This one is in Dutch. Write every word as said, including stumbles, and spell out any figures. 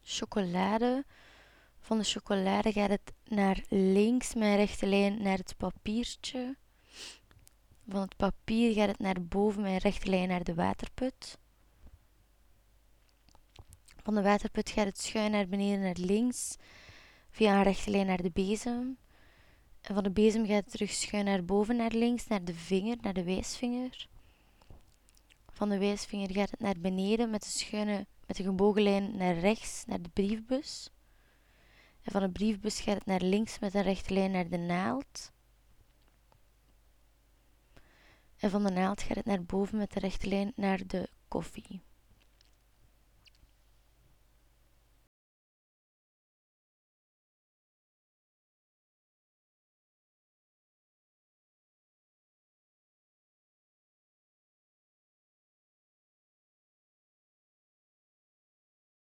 chocolade. Van de chocolade gaat het naar links met een rechte lijn naar het papiertje. Van het papier gaat het naar boven met een rechte lijn naar de waterput. Van de waterput gaat het schuin naar beneden naar links via een rechte lijn naar de bezem. En van de bezem gaat het terug schuin naar boven naar links naar de vinger, naar de wijsvinger. Van de wijsvinger gaat het naar beneden met de schuine, met de gebogen lijn naar rechts naar de briefbus. En van de briefbus gaat het naar links met een rechte lijn naar de naald. En van de naald gaat het naar boven met de rechte lijn naar de koffie.